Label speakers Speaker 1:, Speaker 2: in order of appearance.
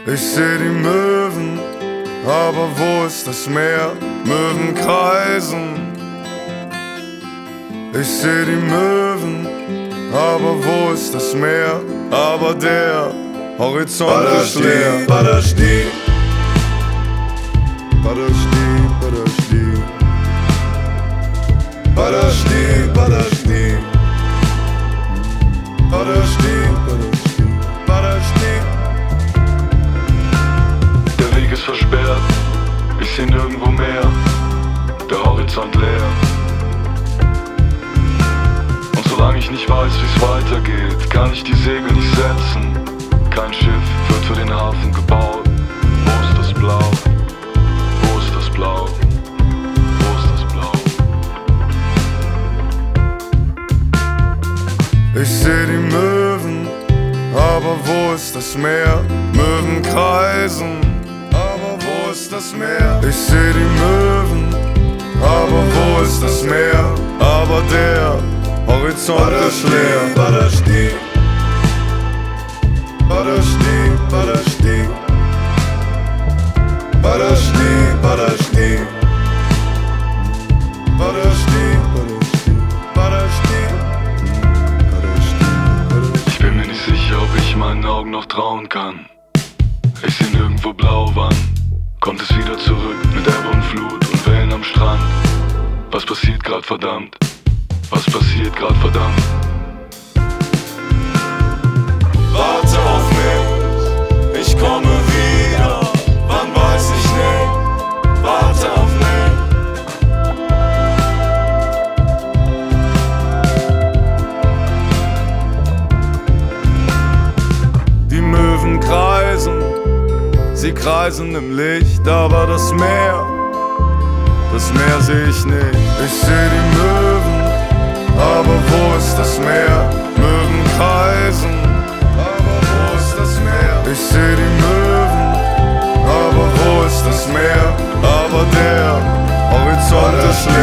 Speaker 1: Ich seh die Möwen, aber wo ist das Meer? Möwen kreisen. Ich seh die Möwen, aber wo ist das Meer? Aber der Horizont ist leer.
Speaker 2: Подожди,
Speaker 1: Подожди, подожди,
Speaker 2: подожди, подожди,
Speaker 1: подожди, подожди,
Speaker 2: подожди.
Speaker 3: Der Weg ist versperrt, ich seh nirgendwo mehr, der Horizont leer. Und solange ich nicht weiß, wie's weitergeht, kann ich die Segel nicht setzen. Kein Schiff wird für den Hafen gebaut. Wo ist das Blau? Wo ist das Blau? Wo ist das Blau?
Speaker 1: Ich seh die Möwen, aber wo ist das Meer? Möwen kreisen, aber wo ist das Meer? Ich seh die Möwen, aber wo ist das Meer? Aber der Horizont ist leer.
Speaker 2: Подожди, подожди, подожди, подожди, подожди, подожди, подожди, подожди.
Speaker 3: Ich bin mir nicht sicher, ob ich meinen Augen noch trauen kann. Ich seh nirgendwo blau, wann kommt es wieder zurück mit Ebbe und Flut und Wellen am Strand? Was passiert grad, verdammt? Was passiert grad, verdammt?
Speaker 2: Warte auf mich, ich komme wieder, wann weiß ich nicht, warte auf mich.
Speaker 1: Die Möwen kreisen, sie kreisen im Licht, aber das Meer seh ich nicht. Ich seh die Möwen, aber wo ist das Meer? Möwen kreisen, aber wo ist das Meer? Ich seh die Möwen, aber wo ist das Meer? Aber der Horizont ist leer.